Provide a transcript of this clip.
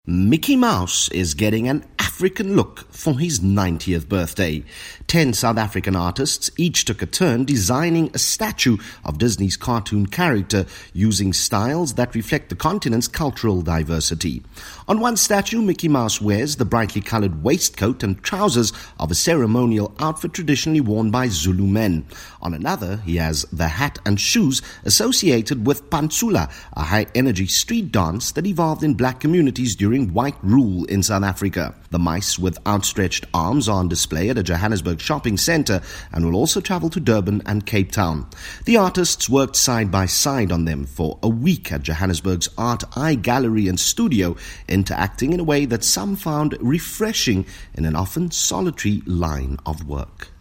Mickey Mouse is getting an African look for his 90th birthday. 10 South African artists each took a turn designing a statue of Disney's cartoon character using styles that reflect the continent's cultural diversity. On one statue, Mickey Mouse wears the brightly colored waistcoat and trousers of a ceremonial outfit traditionally worn by Zulu men. On another, he has the hat and shoes associated with Pantsula, a high-energy street dance that evolved in black communities during white rule in South Africa. The mice with outstretched arms are on display at a Johannesburg shopping centre and will also travel to Durban and Cape Town. The artists worked side by side on them for a week at Johannesburg's Art Eye Gallery and Studio, interacting in a way that some found refreshing in an often solitary line of work.